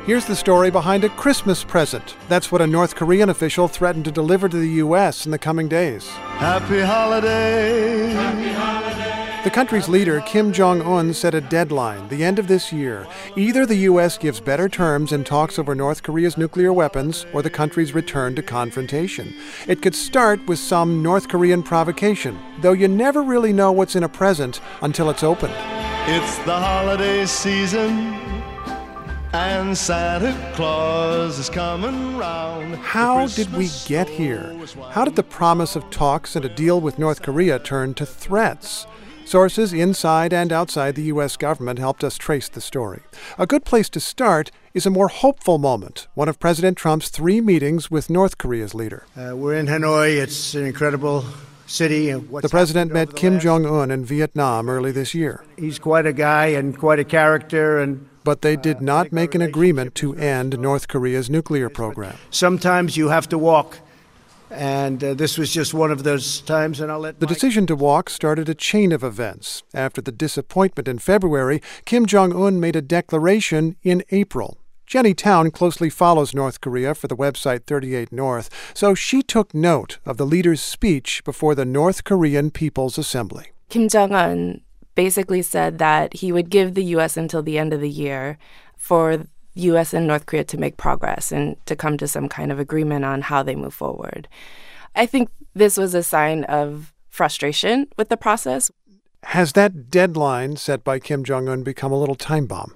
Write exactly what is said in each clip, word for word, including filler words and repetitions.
Here's the story behind a Christmas present. That's what a North Korean official threatened to deliver to the U S in the coming days. Happy holiday. Happy holiday. The country's leader, Kim Jong-un, set a deadline, the end of this year. Either the U S gives better terms in talks over North Korea's nuclear weapons, or the country's return to confrontation. It could start with some North Korean provocation, though you never really know what's in a present until it's opened. It's the holiday season, and Santa Claus is coming round. How did we get here? How did the promise of talks and a deal with North Korea turn to threats? Sources inside and outside the U S government helped us trace the story. A good place to start is a more hopeful moment, one of President Trump's three meetings with North Korea's leader. Uh, we're in Hanoi. It's an incredible city. The president met Kim Jong-un in Vietnam early this year. He's quite a guy and quite a character. and. But they did not make an agreement to end North Korea's nuclear program. Sometimes you have to walk. And uh, this was just one of those times, and I'll let The Mike... decision to walk started a chain of events. After the disappointment in February, Kim Jong-un made a declaration in April. Jenny Town closely follows North Korea for the website thirty-eight North, so she took note of the leader's speech before the North Korean People's Assembly. Kim Jong-un basically said that he would give the U S until the end of the year for U S and North Korea to make progress and to come to some kind of agreement on how they move forward. I think this was a sign of frustration with the process. Has that deadline set by Kim Jong-un become a little time bomb?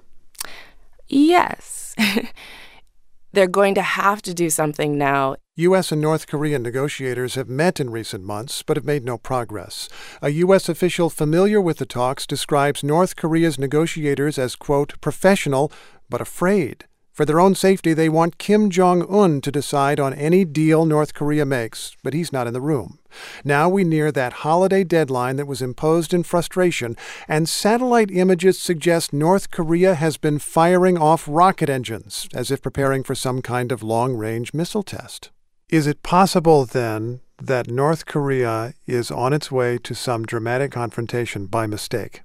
Yes. They're going to have to do something now. U S and North Korean negotiators have met in recent months, but have made no progress. A U S official familiar with the talks describes North Korea's negotiators as, quote, professional, but afraid. For their own safety, they want Kim Jong-un to decide on any deal North Korea makes, but he's not in the room. Now we near that holiday deadline that was imposed in frustration, and satellite images suggest North Korea has been firing off rocket engines, as if preparing for some kind of long-range missile test. Is it possible, then, that North Korea is on its way to some dramatic confrontation by mistake?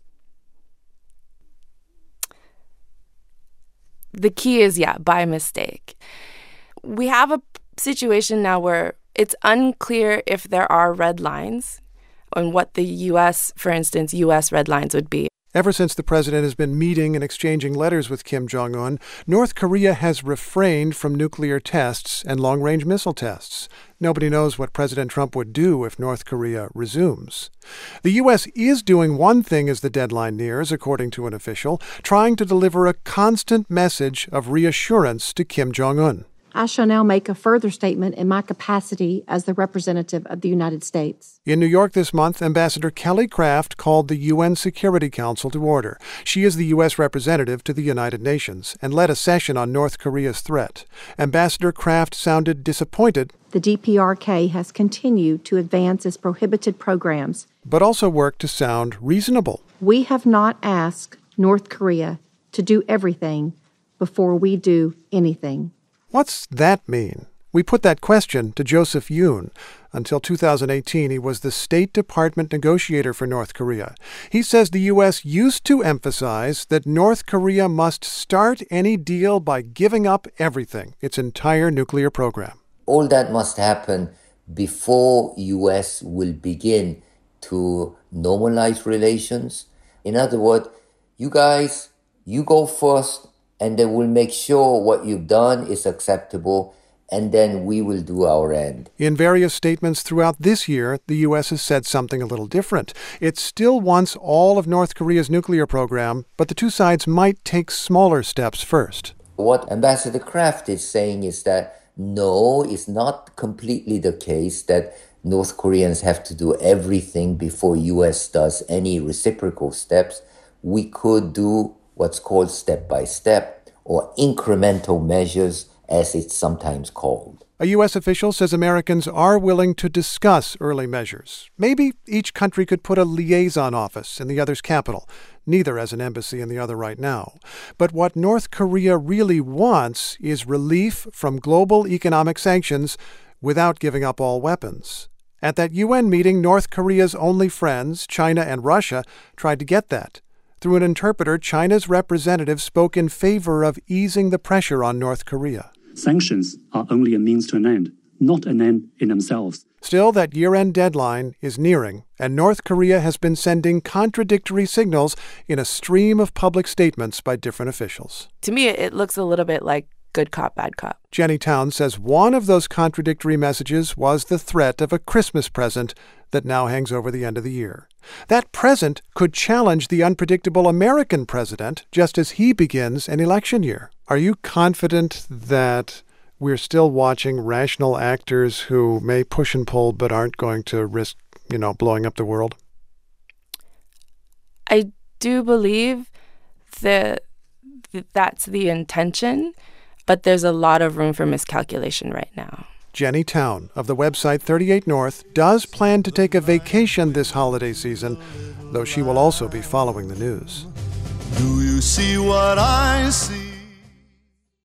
The key is, yeah, by mistake. We have a situation now where it's unclear if there are red lines and what the U S, for instance, U S red lines would be. Ever since the president has been meeting and exchanging letters with Kim Jong-un, North Korea has refrained from nuclear tests and long-range missile tests. Nobody knows what President Trump would do if North Korea resumes. The U S is doing one thing as the deadline nears, according to an official, trying to deliver a constant message of reassurance to Kim Jong-un. I shall now make a further statement in my capacity as the representative of the United States. In New York this month, Ambassador Kelly Craft called the U N Security Council to order. She is the U S representative to the United Nations and led a session on North Korea's threat. Ambassador Craft sounded disappointed. The D P R K has continued to advance its prohibited programs, but also worked to sound reasonable. We have not asked North Korea to do everything before we do anything. What's that mean? We put that question to Joseph Yoon. Until two thousand eighteen, he was the State Department negotiator for North Korea. He says the U S used to emphasize that North Korea must start any deal by giving up everything, its entire nuclear program. All that must happen before U S will begin to normalize relations. In other words, you guys, you go first, and then we'll make sure what you've done is acceptable, and then we will do our end. In various statements throughout this year, the U S has said something a little different. It still wants all of North Korea's nuclear program, but the two sides might take smaller steps first. What Ambassador Craft is saying is that no, it's not completely the case that North Koreans have to do everything before U S does any reciprocal steps. We could do what's called step-by-step or incremental measures, as it's sometimes called. A U S official says Americans are willing to discuss early measures. Maybe each country could put a liaison office in the other's capital. Neither has an embassy in the other right now. But what North Korea really wants is relief from global economic sanctions without giving up all weapons. At that U N meeting, North Korea's only friends, China and Russia, tried to get that. Through an interpreter, China's representative spoke in favor of easing the pressure on North Korea. Sanctions are only a means to an end, not an end in themselves. Still, that year-end deadline is nearing, and North Korea has been sending contradictory signals in a stream of public statements by different officials. To me, it looks a little bit like good cop, bad cop. Jenny Town says one of those contradictory messages was the threat of a Christmas present that now hangs over the end of the year. That present could challenge the unpredictable American president just as he begins an election year. Are you confident that we're still watching rational actors who may push and pull but aren't going to risk, you know, blowing up the world? I do believe that that's the intention, but there's a lot of room for miscalculation right now. Jenny Town of the website thirty-eight North does plan to take a vacation this holiday season, though she will also be following the news. Do you see what I see?